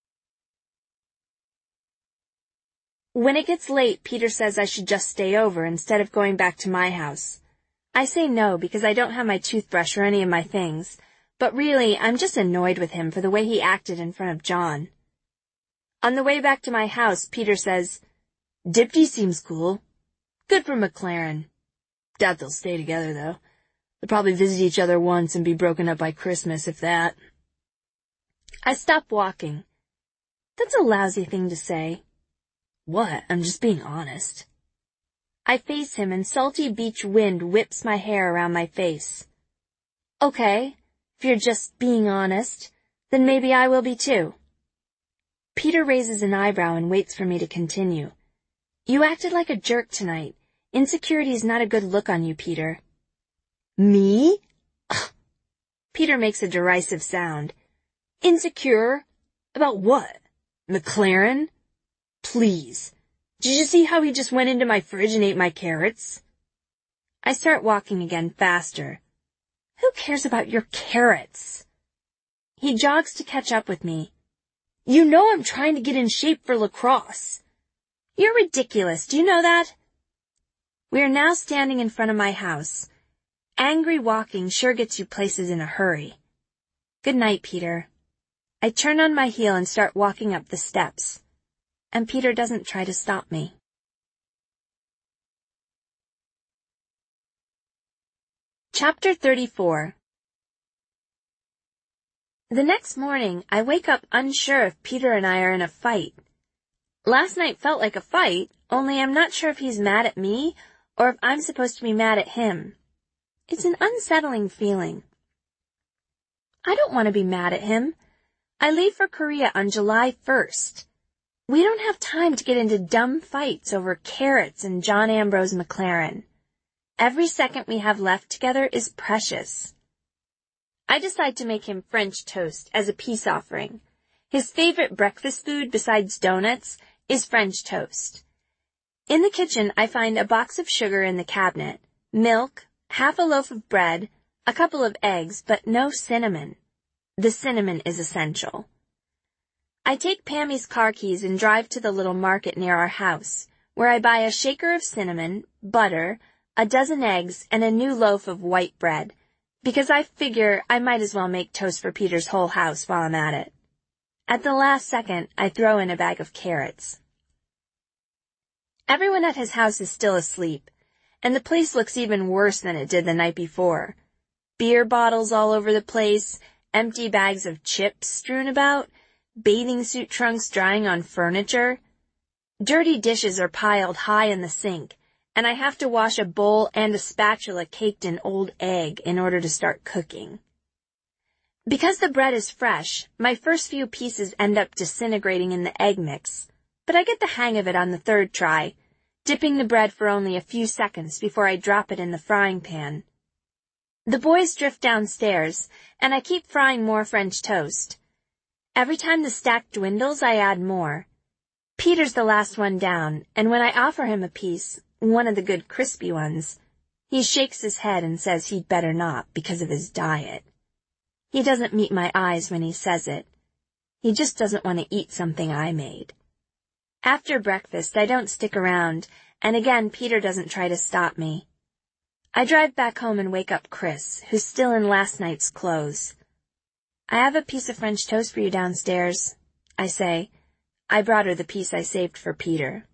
When it gets late, Peter says I should just stay over instead of going back to my house. I say no because I don't have my toothbrush or any of my things, but really I'm just annoyed with him for the way he acted in front of John. On the way back to my house, Peter says, Dipty seems cool. Good for McLaren. Doubt they'll stay together, though. They'll probably visit each other once and be broken up by Christmas, if that. I stop walking. That's a lousy thing to say. What? I'm just being honest. I face him and salty beach wind whips my hair around my face. Okay, if you're just being honest, then maybe I will be too. Peter raises an eyebrow and waits for me to continue. You acted like a jerk tonight. Insecurity is not a good look on you, Peter. Me? Ugh. Peter makes a derisive sound. Insecure? About what? McLaren? Please. Did you see how he just went into my fridge and ate my carrots? I start walking again faster. Who cares about your carrots? He jogs to catch up with me. You know I'm trying to get in shape for lacrosse. You're ridiculous, do you know that? We are now standing in front of my house. Angry walking sure gets you places in a hurry. Good night, Peter. I turn on my heel and start walking up the steps. And Peter doesn't try to stop me. Chapter thirty-four. The next morning, I wake up unsure if Peter and I are in a fight. Last night felt like a fight, only I'm not sure if he's mad at me or if I'm supposed to be mad at him. It's an unsettling feeling. I don't want to be mad at him. I leave for Korea on July first. We don't have time to get into dumb fights over carrots and John Ambrose McLaren. Every second we have left together is precious. I decide to make him French toast as a peace offering. His favorite breakfast food besides donuts is French toast. In the kitchen, I find a box of sugar in the cabinet, milk, half a loaf of bread, a couple of eggs, but no cinnamon. The cinnamon is essential. I take Pammy's car keys and drive to the little market near our house, where I buy a shaker of cinnamon, butter, a dozen eggs, and a new loaf of white bread, because I figure I might as well make toast for Peter's whole house while I'm at it. At the last second, I throw in a bag of carrots. Everyone at his house is still asleep, and the place looks even worse than it did the night before. Beer bottles all over the place, empty bags of chips strewn about, bathing suit trunks drying on furniture. Dirty dishes are piled high in the sink, and I have to wash a bowl and a spatula caked in old egg in order to start cooking. Because the bread is fresh, my first few pieces end up disintegrating in the egg mix, but I get the hang of it on the third try, dipping the bread for only a few seconds before I drop it in the frying pan. The boys drift downstairs, and I keep frying more French toast. Every time the stack dwindles, I add more. Peter's the last one down, and when I offer him a piece, one of the good crispy ones, he shakes his head and says he'd better not because of his diet. He doesn't meet my eyes when he says it. He just doesn't want to eat something I made. After breakfast, I don't stick around, and again Peter doesn't try to stop me. I drive back home and wake up Chris, who's still in last night's clothes. I have a piece of French toast for you downstairs, I say. I brought her the piece I saved for Peter.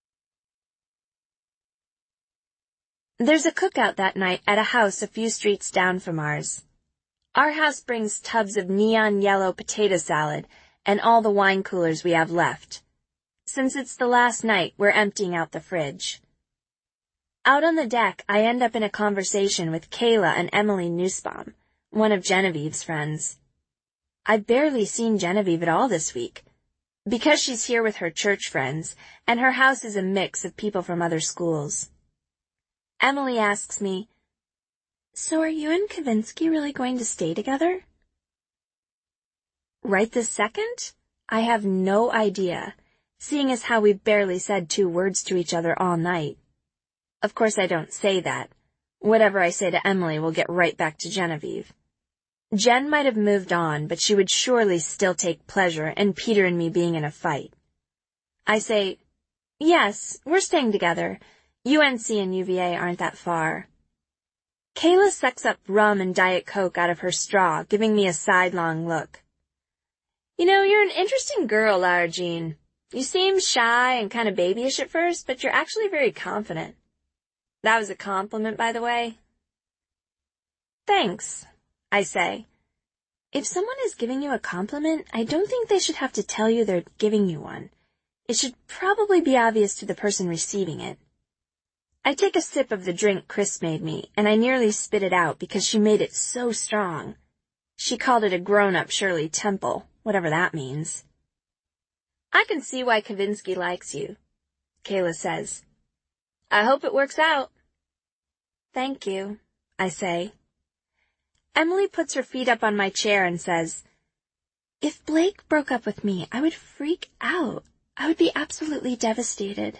There's a cookout that night at a house a few streets down from ours. Our house brings tubs of neon yellow potato salad and all the wine coolers we have left. Since it's the last night, we're emptying out the fridge. Out on the deck, I end up in a conversation with Kayla and Emily Nussbaum, one of Genevieve's friends. I've barely seen Genevieve at all this week, because she's here with her church friends, and her house is a mix of people from other schools. Emily asks me, "So are you and Kavinsky really going to stay together?" Right this second?
I have no idea, seeing as how we barely said two words to each other all night. Of course I don't say that. Whatever I say to Emily will get right back to Genevieve. Jen might have moved on, but she would surely still take pleasure in Peter and me being in a fight. I say, yes, we're staying together. U N C and U V A aren't that far. Kayla sucks up rum and Diet Coke out of her straw, giving me a sidelong look. You know, you're an interesting girl, Lara Jean. You seem shy and kind of babyish at first, but you're actually very confident. That was a compliment, by the way. Thanks, I say. If someone is giving you a compliment, I don't think they should have to tell you they're giving you one. It should probably be obvious to the person receiving it. I take a sip of the drink Chris made me, and I nearly spit it out because she made it so strong. She called it a grown-up Shirley Temple, whatever that means. I can see why Kavinsky likes you, Kayla says. I hope it works out. Thank you, I say. Emily puts her feet up on my chair and says, if Blake broke up with me, I would freak out. I would be absolutely devastated.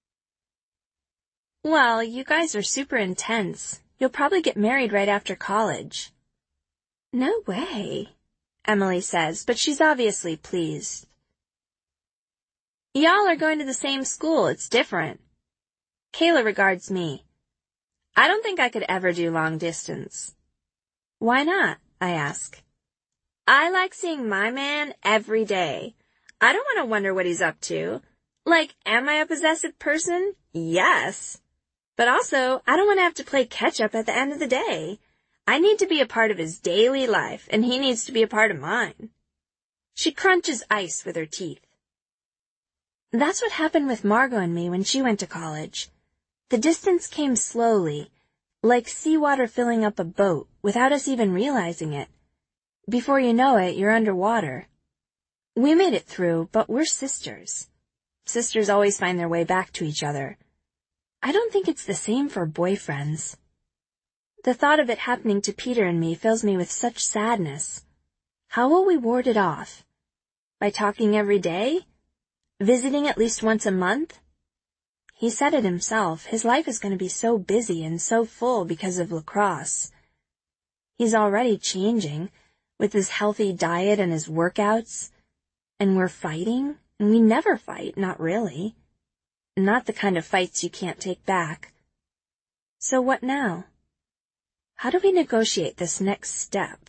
Well, you guys are super intense. You'll probably get married right after college. No way, Emily says, but she's obviously pleased. Y'all are going to the same school. It's different. Kayla regards me. I don't think I could ever do long distance. Why not? I ask. I like seeing my man every day. I don't want to wonder what he's up to. Like, am I a possessive person? Yes. But also, I don't want to have to play catch-up at the end of the day. I need to be a part of his daily life, and he needs to be a part of mine. She crunches ice with her teeth. That's what happened with Margot and me when she went to college. The distance came slowly, like seawater filling up a boat, without us even realizing it. Before you know it, you're underwater. We made it through, but we're sisters. Sisters always find their way back to each other. I don't think it's the same for boyfriends. The thought of it happening to Peter and me fills me with such sadness. How will we ward it off? By talking every day? Visiting at least once a month? He said it himself. His life is going to be so busy and so full because of lacrosse. He's already changing, with his healthy diet and his workouts. And we're fighting, and we never fight, not really. Not the kind of fights you can't take back. So what now? How do we negotiate this next step?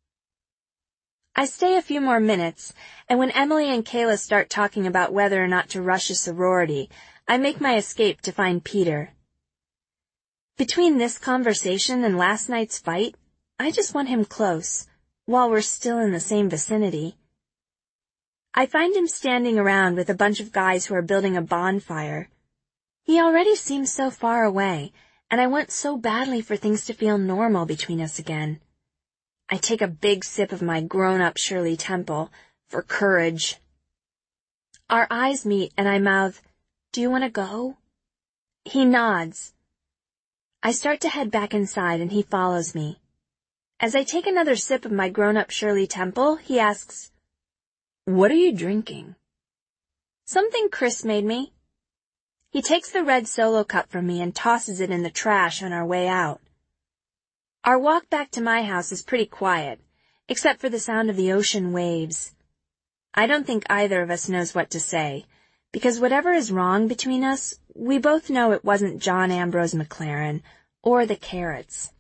I stay a few more minutes, and when Emily and Kayla start talking about whether or not to rush a sorority, I make my escape to find Peter. Between this conversation and last night's fight, I just want him close, while we're still in the same vicinity. I find him standing around with a bunch of guys who are building a bonfire. He already seems so far away, and I want so badly for things to feel normal between us again. I take a big sip of my grown-up Shirley Temple for courage. Our eyes meet, and I mouth, "Do you want to go?" He nods. I start to head back inside, and he follows me. As I take another sip of my grown-up Shirley Temple, he asks, "What are you drinking?" "Something Chris made me." He takes the red Solo cup from me and tosses it in the trash on our way out. Our walk back to my house is pretty quiet, except for the sound of the ocean waves. I don't think either of us knows what to say, because whatever is wrong between us, we both know it wasn't John Ambrose McLaren or the carrots.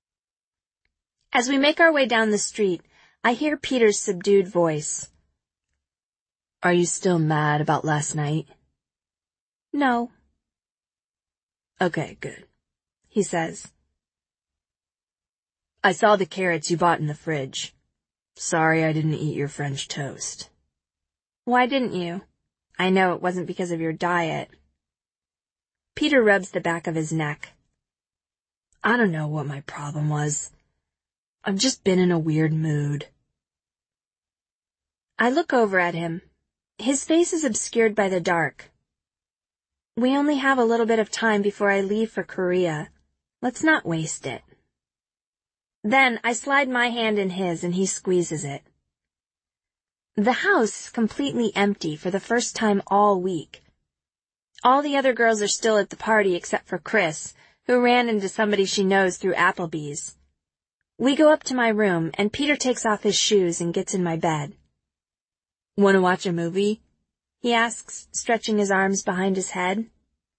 As we make our way down the street, I hear Peter's subdued voice. "Are you still mad about last night?" "No." "Okay, good," he says. "I saw the carrots you bought in the fridge. Sorry I didn't eat your French toast." "Why didn't you? I know it wasn't because of your diet." Peter rubs the back of his neck. "I don't know what my problem was. I've just been in a weird mood." I look over at him. His face is obscured by the dark. "We only have a little bit of time before I leave for Korea. Let's not waste it." Then I slide my hand in his and he squeezes it. The house is completely empty for the first time all week. All the other girls are still at the party except for Chris, who ran into somebody she knows through Applebee's. We go up to my room, and Peter takes off his shoes and gets in my bed. "Want to watch a movie?" he asks, stretching his arms behind his head.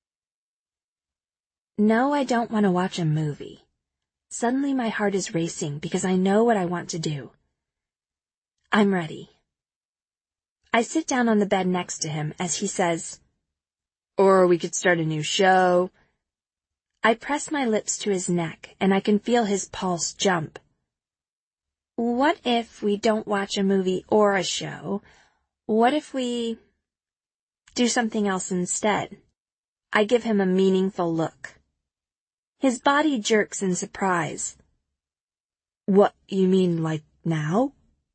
No, I don't want to watch a movie. Suddenly my heart is racing because I know what I want to do. I'm ready. I sit down on the bed next to him as he says, "Or we could start a new show." I press my lips to his neck, and I can feel his pulse jump. What if we don't watch a movie or a show? What if we do something else instead? I give him a meaningful look. His body jerks in surprise. "What, you mean like now?"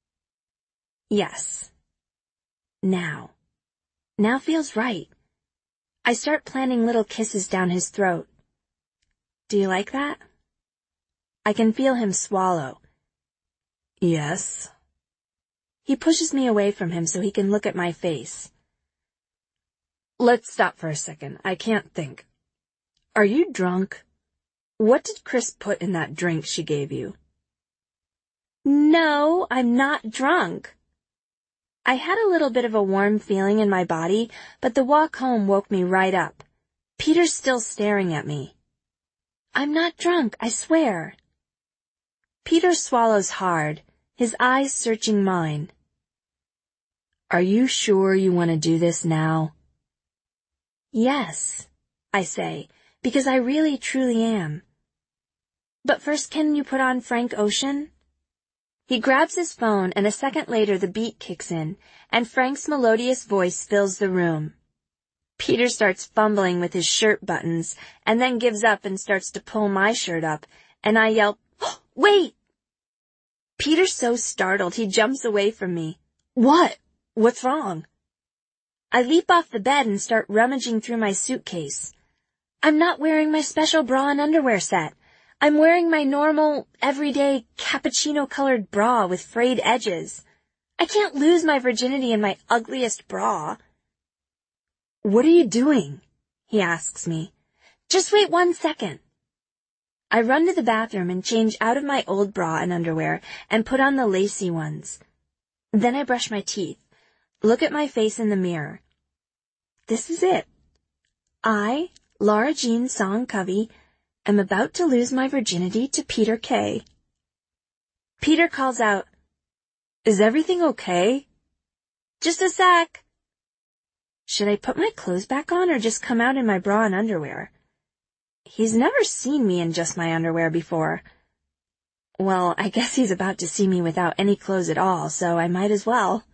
"Yes. Now. Now feels right." I start planning little kisses down his throat. "Do you like that?" I can feel him swallow. "Yes." He pushes me away from him so he can look at my face. "Let's stop for a second. I can't think. Are you drunk? What did Chris put in that drink she gave you?" "No, I'm not drunk." I had a little bit of a warm feeling in my body, but the walk home woke me right up. Peter's still staring at me. "I'm not drunk, I swear." Peter swallows hard, his eyes searching mine. "Are you sure you want to do this now?" "Yes," I say, because I really truly am. "But first, can you put on Frank Ocean?" He grabs his phone, and a second later the beat kicks in, and Frank's melodious voice fills the room. Peter starts fumbling with his shirt buttons, and then gives up and starts to pull my shirt up, and I yell, "Oh, wait!" Peter's so startled he jumps away from me. "What? What's wrong?" I leap off the bed and start rummaging through my suitcase. I'm not wearing my special bra and underwear set. I'm wearing my normal, everyday, cappuccino-colored bra with frayed edges. I can't lose my virginity in my ugliest bra. "What are you doing?" he asks me. "Just wait one second." I run to the bathroom and change out of my old bra and underwear and put on the lacy ones. Then I brush my teeth, look at my face in the mirror. This is it. I, Laura Jean Song-Covey, am about to lose my virginity to Peter Kay. Peter calls out, "Is everything okay?" "Just a sec." Should I put my clothes back on or just come out in my bra and underwear? He's never seen me in just my underwear before. Well, I guess he's about to see me without any clothes at all, so I might as well.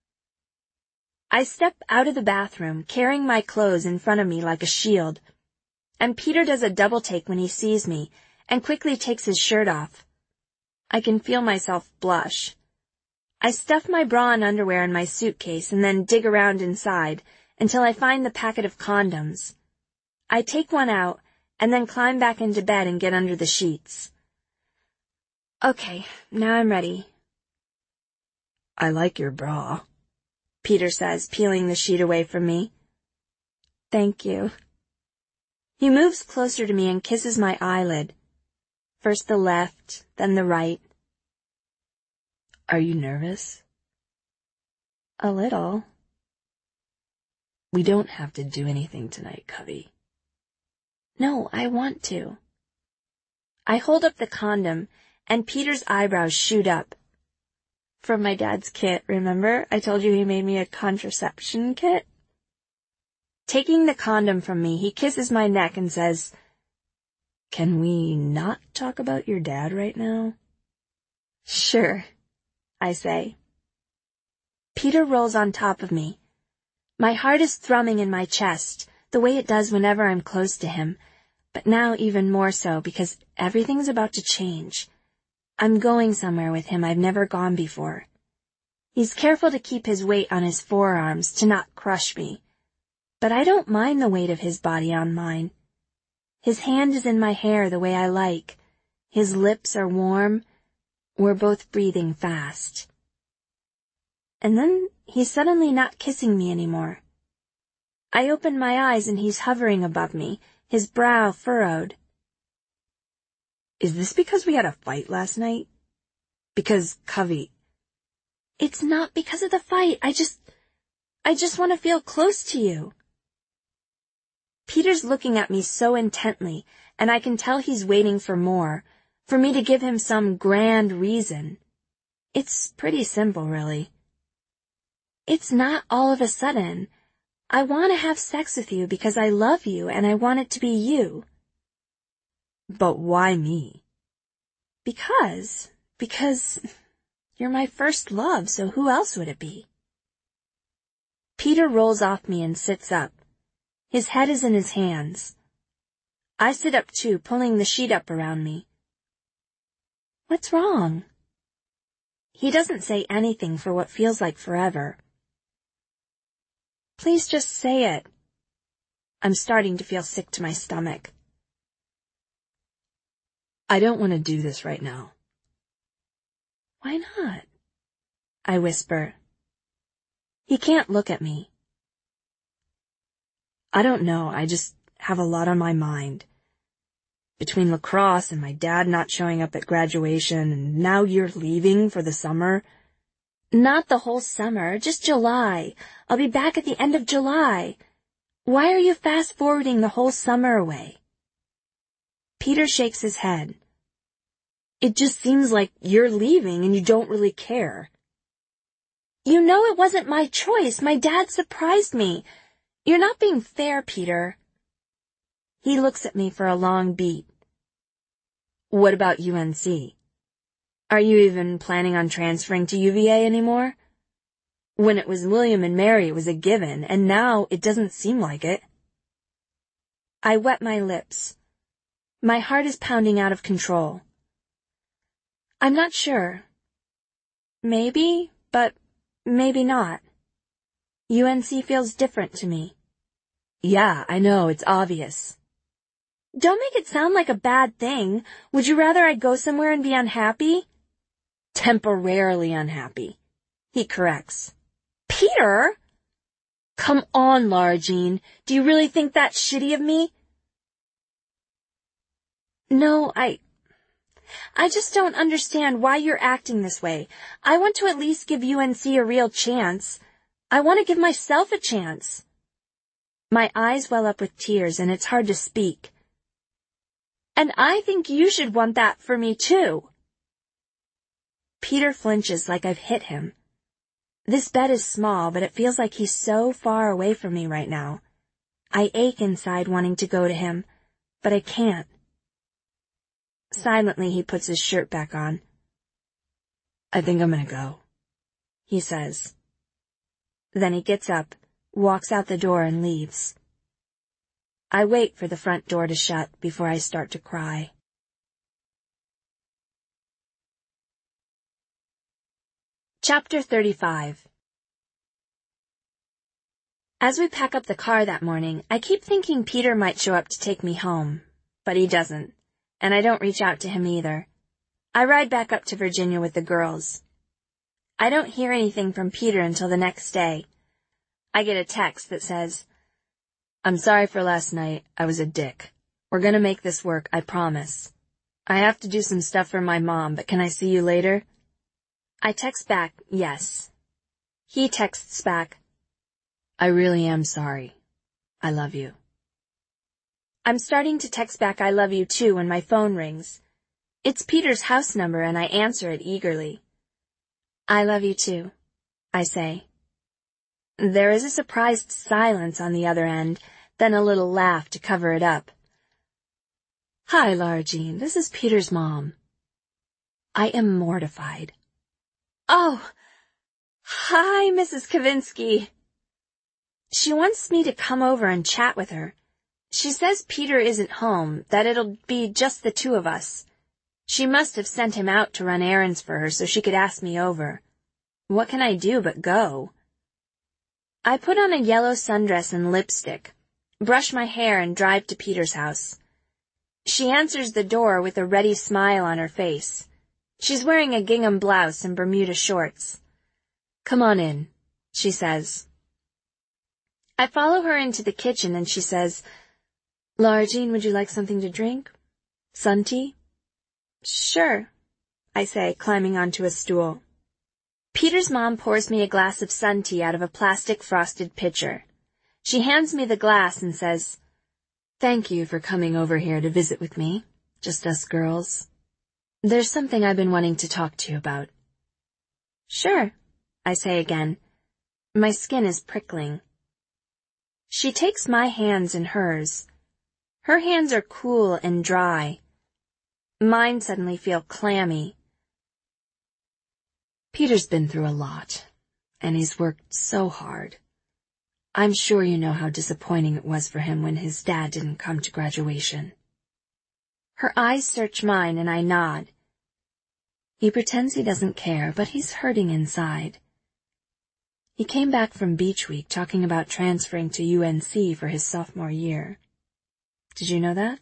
I step out of the bathroom, carrying my clothes in front of me like a shield, and Peter does a double take when he sees me, and quickly takes his shirt off. I can feel myself blush. I stuff my bra and underwear in my suitcase and then dig around inside until I find the packet of condoms. I take one out and then climb back into bed and get under the sheets. Okay, now I'm ready. "I like your bra," Peter says, peeling the sheet away from me. "Thank you." He moves closer to me and kisses my eyelid. First the left, then the right. "Are you nervous?" "A little." "We don't have to do anything tonight, Covey." "No, I want to." I hold up the condom, and Peter's eyebrows shoot up. "From my dad's kit, remember? I told you he made me a contraception kit?" Taking the condom from me, he kisses my neck and says, "Can we not talk about your dad right now?" "Sure," I say. Peter rolls on top of me. My heart is thrumming in my chest, the way it does whenever I'm close to him, but now even more so because everything's about to change. I'm going somewhere with him I've never gone before. He's careful to keep his weight on his forearms to not crush me, but I don't mind the weight of his body on mine. His hand is in my hair the way I like. His lips are warm. We're both breathing fast. And then he's suddenly not kissing me anymore. I open my eyes and he's hovering above me, his brow furrowed.
Is this because we had a fight last night? Because, Covey...
It's not because of the fight. I just... I just want to feel close to you. Peter's looking at me so intently, and I can tell he's waiting for more, for me to give him some grand reason. It's pretty simple, really. It's not all of a sudden. I want to have sex with you because I love you and I want it to be you.
But why me?
Because, because you're my first love, so who else would it be? Peter rolls off me and sits up. His head is in his hands. I sit up too, pulling the sheet up around me. What's wrong? He doesn't say anything for what feels like forever. Please just say it. I'm starting to feel sick to my stomach.
I don't want to do this right now.
Why not? I whisper. He can't look at me.
I don't know, I just have a lot on my mind. Between lacrosse and my dad not showing up at graduation, and now you're leaving for the summer.
Not the whole summer, just July. I'll be back at the end of July. Why are you fast-forwarding the whole summer away? Peter shakes his head.
It just seems like you're leaving and you don't really care.
You know it wasn't my choice. My dad surprised me. You're not being fair, Peter. He looks at me for a long beat.
What about U N C? Are you even planning on transferring to U V A anymore? When it was William and Mary, it was a given, and now it doesn't seem like it.
I wet my lips. My heart is pounding out of control. I'm not sure. Maybe, but maybe not. U N C feels different to me.
Yeah, I know, it's obvious.
Don't make it sound like a bad thing. Would you rather I go somewhere and be unhappy?
Temporarily unhappy, he corrects.
Peter!
Come on, Lara Jean. Do you really think that's shitty of me?
No, I... I just don't understand why you're acting this way. I want to at least give U N C a real chance. I want to give myself a chance. My eyes well up with tears, and it's hard to speak. And I think you should want that for me, too. Peter flinches like I've hit him. This bed is small, but it feels like he's so far away from me right now. I ache inside wanting to go to him, but I can't. Silently, he puts his shirt back on.
I think I'm gonna go,
he says. Then he gets up, walks out the door, and leaves. I wait for the front door to shut before I start to cry. Chapter thirty-five. As we pack up the car that morning, I keep thinking Peter might show up to take me home, but he doesn't, and I don't reach out to him either. I ride back up to Virginia with the girls. I don't hear anything from Peter until the next day. I get a text that says,
I'm sorry for last night. I was a dick. We're gonna make this work, I promise. I have to do some stuff for my mom, but can I see you later?
I text back, yes. He texts back,
I really am sorry. I love you.
I'm starting to text back I love you too when my phone rings. It's Peter's house number and I answer it eagerly. I love you too, I say. There is a surprised silence on the other end, then a little laugh to cover it up.
Hi, Lara Jean. This is Peter's mom. I am mortified.
Oh, hi, Missus Kavinsky. She wants me to come over and chat with her. She says Peter isn't home, that it'll be just the two of us. She must have sent him out to run errands for her so she could ask me over. What can I do but go? I put on a yellow sundress and lipstick, brush my hair and drive to Peter's house. She answers the door with a ready smile on her face. She's wearing a gingham blouse and Bermuda shorts.
Come on in, she says. I follow her into the kitchen and she says, Lara Jean, would you like something to drink? Sun tea?
Sure, I say, climbing onto a stool. Peter's mom pours me a glass of sun tea out of a plastic frosted pitcher. She hands me the glass and says,
Thank you for coming over here to visit with me, just us girls. There's something I've been wanting to talk to you about.
Sure, I say again. My skin is prickling. She takes my hands in hers. Her hands are cool and dry. Mine suddenly feel clammy.
Peter's been through a lot, and he's worked so hard. I'm sure you know how disappointing it was for him when his dad didn't come to graduation.
Her eyes search mine and I nod.
He pretends he doesn't care, but he's hurting inside. He came back from Beach Week talking about transferring to U N C for his sophomore year. Did you know that?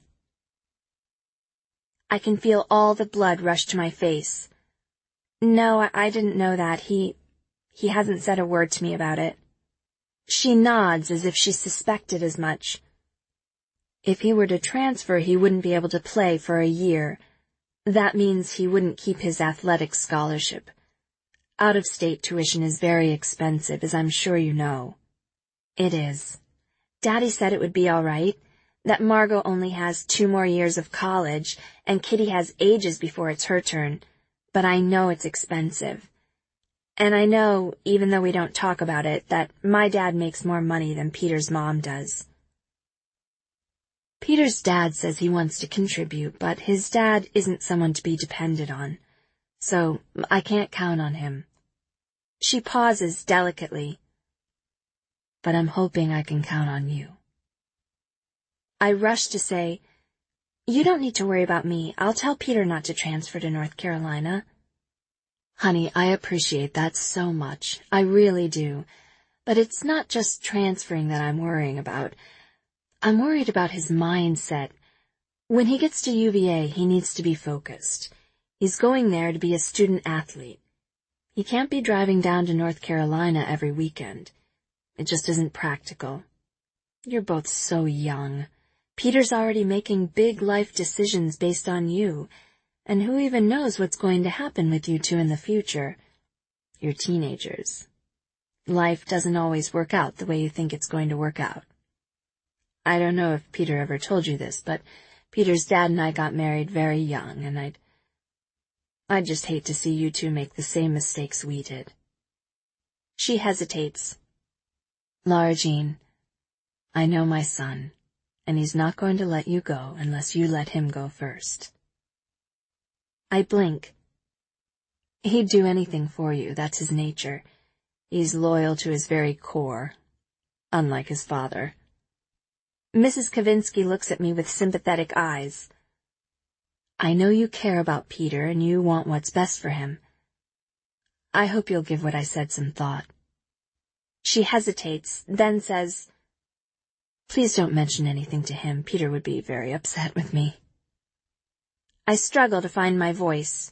I can feel all the blood rush to my face. No, I didn't know that. He, he hasn't said a word to me about it. She nods as if she suspected as much.
If he were to transfer, he wouldn't be able to play for a year. That means he wouldn't keep his athletic scholarship. Out-of-state tuition is very expensive, as I'm sure you know.
It is. Daddy said it would be all right, that Margot only has two more years of college, and Kitty has ages before it's her turn, but I know it's expensive. And I know, even though we don't talk about it, that my dad makes more money than Peter's mom does.
Peter's dad says he wants to contribute, but his dad isn't someone to be depended on, so I can't count on him.
She pauses delicately.
But I'm hoping I can count on you.
I rush to say, You don't need to worry about me. I'll tell Peter not to transfer to North Carolina.
Honey, I appreciate that so much. I really do. But it's not just transferring that I'm worrying about. I'm worried about his mindset. When he gets to U V A, he needs to be focused. He's going there to be a student athlete. He can't be driving down to North Carolina every weekend. It just isn't practical. You're both so young. Peter's already making big life decisions based on you. And who even knows what's going to happen with you two in the future? You're teenagers. Life doesn't always work out the way you think it's going to work out. I don't know if Peter ever told you this, but Peter's dad and I got married very young, and I'd... I'd just hate to see you two make the same mistakes we did.
She hesitates.
Lara Jean, I know my son, and he's not going to let you go unless you let him go first.
I blink.
He'd do anything for you, that's his nature. He's loyal to his very core, unlike his father.
Missus Kavinsky looks at me with sympathetic eyes.
I know you care about Peter and you want what's best for him. I hope you'll give what I said some thought.
She hesitates, then says,
Please don't mention anything to him. Peter would be very upset with me.
I struggle to find my voice.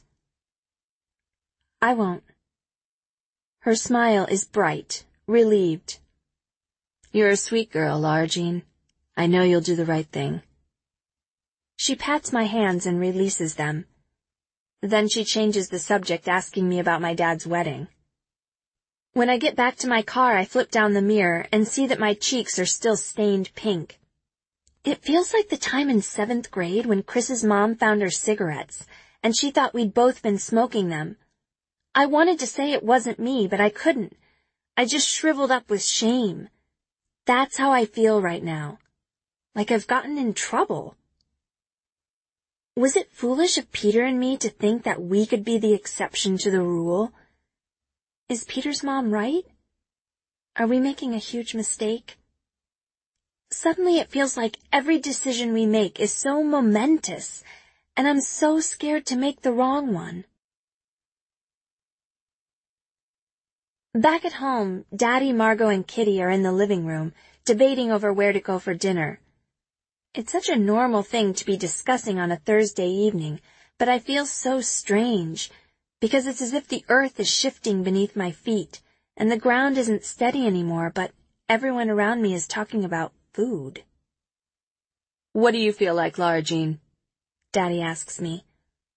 I won't. Her smile is bright, relieved.
You're a sweet girl, Lara Jean. I know you'll do the right thing.
She pats my hands and releases them. Then she changes the subject, asking me about my dad's wedding. When I get back to my car, I flip down the mirror and see that my cheeks are still stained pink. It feels like the time in seventh grade when Chris's mom found her cigarettes, and she thought we'd both been smoking them. I wanted to say it wasn't me, but I couldn't. I just shriveled up with shame. That's how I feel right now. Like I've gotten in trouble. Was it foolish of Peter and me to think that we could be the exception to the rule? Is Peter's mom right? Are we making a huge mistake? Suddenly it feels like every decision we make is so momentous, and I'm so scared to make the wrong one. Back at home, Daddy, Margot, and Kitty are in the living room, debating over where to go for dinner. It's such a normal thing to be discussing on a Thursday evening, but I feel so strange, because it's as if the earth is shifting beneath my feet, and the ground isn't steady anymore, but everyone around me is talking about food.
What do you feel like, Lara Jean?
Daddy asks me,